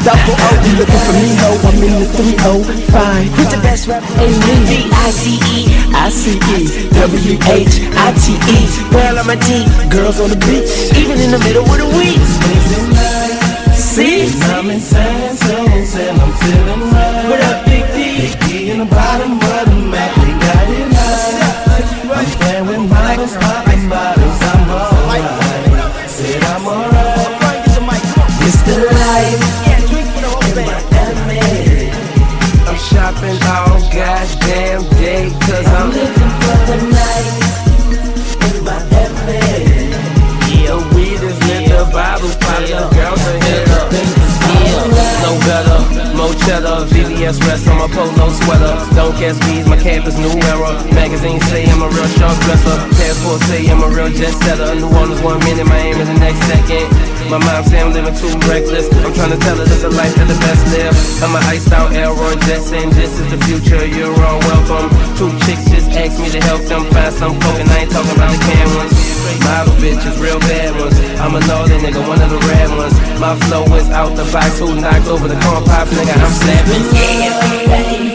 double O. You looking for me, ho? I'm in the 305. Who's the best rapper? Ain't me. V-I-C-E W-H-I-T-E. Girl on my team, girls on the beach, even in the middle of the week. See? I'm in San Jose and I'm feeling right. What up, Big D? Big D in the bottom of the map, we got it right. I'm playing with models, popping bottles, I'm alright. Said I'm alright. It's the life in Miami. I'm shopping all goddamn day, cause I'm living for the night in Miami. Yeah, weed is lit, the Bible's poppin', girls are hit up. No better, more cheddar, VVS rest on my polo sweater. Don't guess bees, my cap is new era. Magazines say I'm a real sharp dresser. Passport say I'm a real jet setter. New Orleans 1 minute, Miami the next second. My mom say I'm living too reckless. I'm trying to tell her this a life that the best live. I'm an iced out Elroy Jetson. This is the future, you're all welcome. 2 chicks just asked me to help them find some coke, and I ain't talking about the can ones. Model bitches, real bad ones. I'm a northern nigga, one of the rad ones. My flow is out the box, who knocked over the corn pops, nigga, I'm snapping. Yeah, baby.